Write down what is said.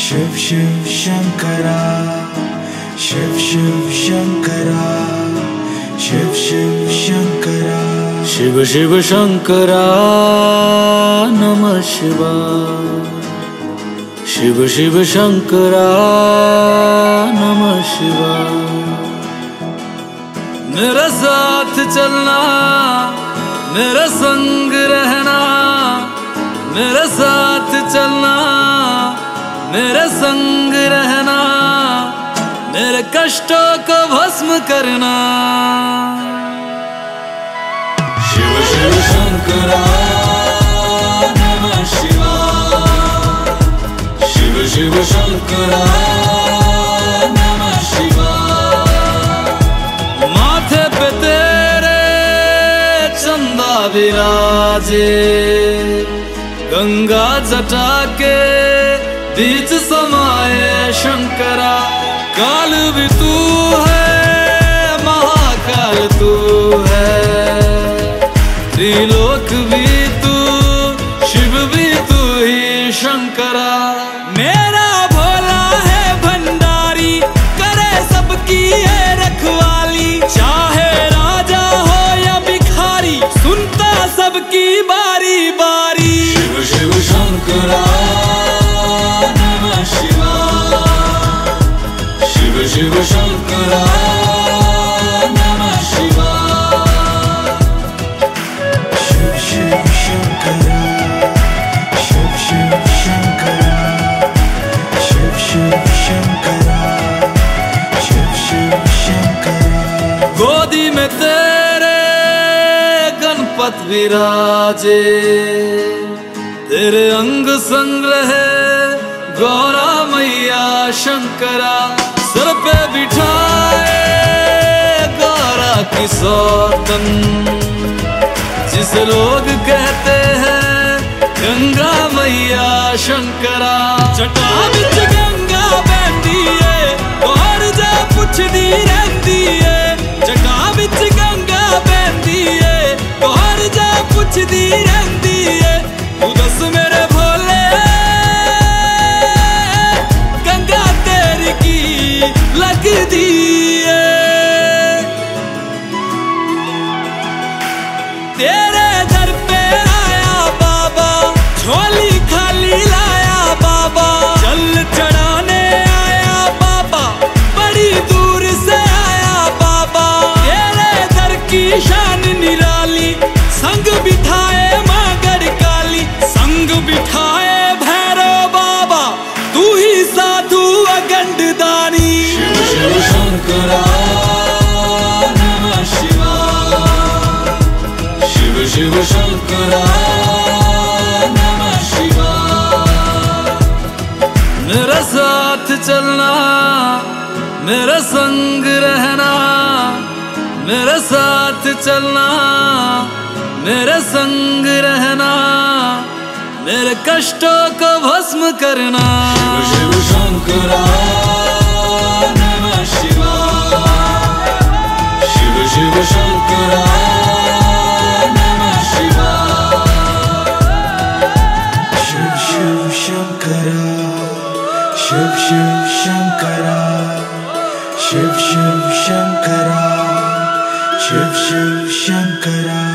शिव शिव शंकरा, शिव शिव शंकरा, शिव शिव शंकरा, शिव शिव शंकरा नमः शिवाय। शिव शिव शंकरा नमः शिवाय। मेरे साथ चलना, मेरे संग रहना, मेरे साथ चलना, मेरे संग रहना, मेरे कष्टों को भस्म करना। शिव शिव शंकरा नमः शिवाय। शिव शिव शंकरा नमः शिवाय। माथे पे तेरे चंदा विराजे, गंगा जटा के बीच समाये शंकरा। काल भी तू है, महाकाल तू है, त्रिलोक भी तू, शिव भी तू ही शंकरा। मेरा भोला है भंडारी, करे सबकी है रखवाली। चाहे राजा हो या भिखारी, सुनता सबकी बारी बारी। शिव शिव शंकरा नमः शिवाय। शिव शिव शंकरा नमः शिवाय। शिव शिव शंकरा, शिव शिव शंकरा, शिव शिव शंकरा, शिव शिव शंकरा। गोदी में तेरे गणपत विराजे, तेरे अंग संग रहे गौरा मैया शंकरा। सर पे बिठाए गौरा की सौतन, जिसे लोग कहते हैं गंगा मैया शंकरा। जटा बिच गंगा बहती है, और जा पुछदी रहती है। जटा बिच गंगा बहती है, और जा पुछदी रहती है। तू दस मेरे भोले, गंगा तेरी की लगदी है। तेरे दर पे आया बाबा, झोली खाली लाया बाबा। जल चढ़ाने आया बाबा, बड़ी दूर से आया बाबा। तेरे दर की शान निराली, संग बिठाए माँ गढ़काली, संग बिठाए भैरव बाबा, तू ही साधु अगंड दानी। शिव शिव शंकरा नमः शिवाय। शिव शिव शंकरा नमः शिवाय। मेरे साथ चलना, मेरे संग रहना, मेरे साथ चलना, मेरे संग रहना, मेरे कष्टों को भस्म करना। शिव शिव शंकरा नमः शिवाय। शिव शिव शंकरा नमः शिवाय। शिव शिव शंकरा, शिव शिव शंकरा, शिव शिव शंकरा, शिव शिव शंकरा।